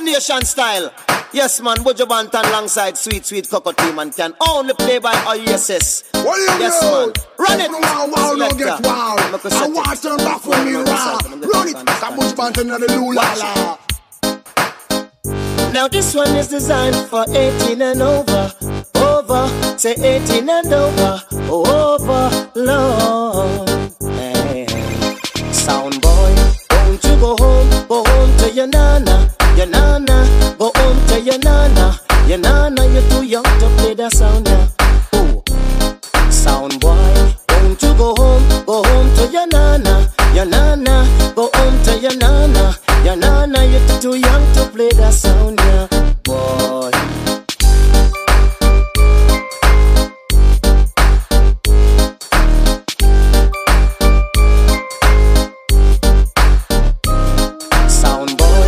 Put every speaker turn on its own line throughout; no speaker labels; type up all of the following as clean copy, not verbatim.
One Nation style. Yes, man, Buju Banton alongside Sweet Sweet Cocoa Team and can only play by ISS. Yes, man. Run it.
Wow, don't get wow. I want to turn back for me, raw. Run it. That Buju Banton and the Lula.
Now this one is designed for 18 and over. Over, say 18 and over. Over, Lord. Hey. Sound boy, won't you go home to your nana. Your nana, go home to your nana. Your nana, you're too young to play that sound now. Ooh. Sound boy, won't you go home to your nana. Your nana, go home to your nana. Your nana, you're too young to play that sound now, boy. Sound boy.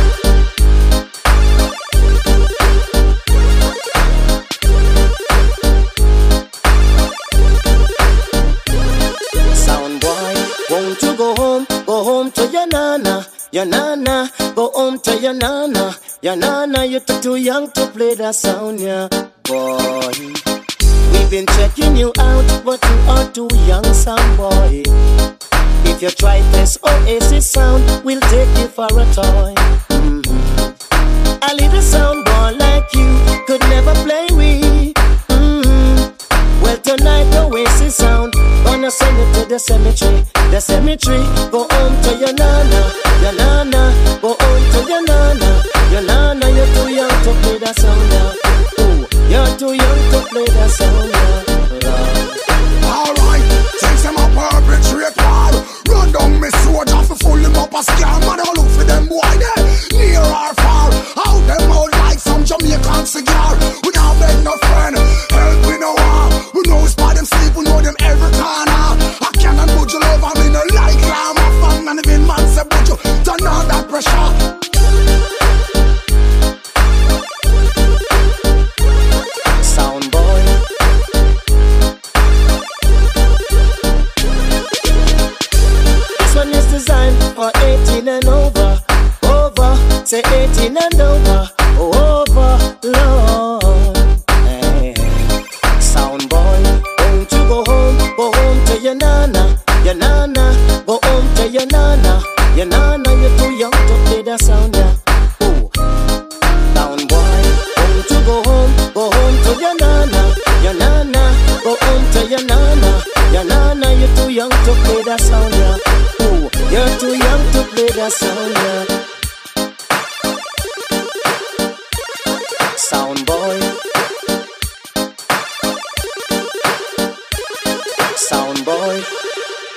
Sound boy, won't you go home to your nana. Your nana, go home to your nana. Your nana, you're too young to play that sound, yeah, boy. We've been checking you out, but you are too young, sound boy. If you try this Oasis sound, we'll take you for a toy. A little sound boy like you could never play with. Well, tonight Oasis sound, gonna send it to the cemetery. The cemetery, go home to your nana. Your nana, go home to your nana. Your nana, you're too young to play that sound now. Ooh, you're too young to play that sound now.
Alright, since I'm a perpetrate war, run down me soldier for full him up a scam. Man, I look for them boy there, near or far. Out them out like some Jamaican cigar. We now beg no friend, help we no war. We know spot them sleep, we know them every corner. I cannot put you love, I'm in a like lamb. My fan and even man say put you, turn on that pressure.
Sound boy. This one is designed for 18 and over. Over, say 18 and over. Over, Lord. Hey. Sound boy, won't you go home to your nana. Your nana, go home to your nana. Your nana, you're too young to play that sound now. Ooh. Sound boy, won't you go home to your nana. Your nana, go home to your nana. Your nana, you're too young to play that sound now. Ooh, you're too young to play that sound now. Sound boy. Sound boy.